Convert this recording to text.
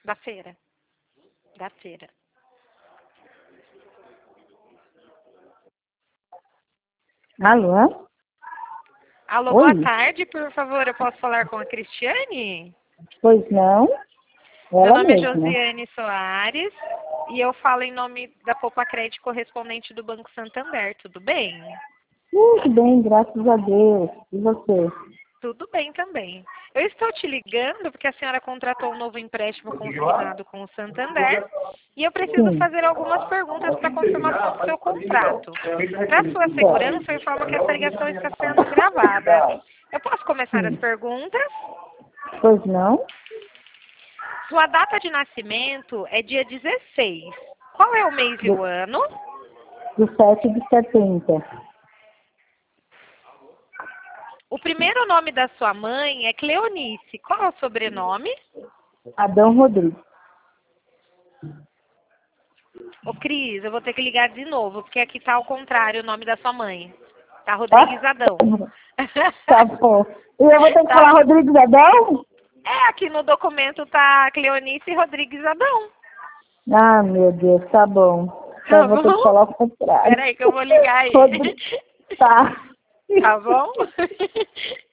Da feira. Da feira. Alô? Alô, Oi? boa tarde, por favor, eu posso falar com a Cristiane? Pois não? Meu Ela nome é mesma. Josiane Soares e eu falo em nome da Poupa Crédito correspondente do Banco Santander, tudo bem? Tudo bem, graças a Deus. E você? Tudo bem também. Eu estou te ligando porque a senhora contratou um novo empréstimo consignado com o Santander e eu preciso Sim. fazer algumas perguntas para confirmação do seu contrato. Para sua segurança, eu informo que essa ligação está sendo gravada. Eu posso começar as Sim. perguntas? Pois não? Sua data de nascimento é dia 16. Qual é o mês e o ano? Do 7 de 70. O primeiro nome da sua mãe é Cleonice. Qual é o sobrenome? Adão Rodrigues. Ô, Cris, eu vou ter que ligar de novo, porque aqui tá ao contrário o nome da sua mãe. Tá Rodrigues Adão. Tá bom. E eu vou ter que falar Tá. Rodrigues Adão? É, aqui no documento tá Cleonice Rodrigues Adão. Ah, meu Deus, tá bom. Então Tá eu vou ter que bom? falar o contrário. Peraí que eu vou ligar aí. Rodrigues. Tá. Tá bom?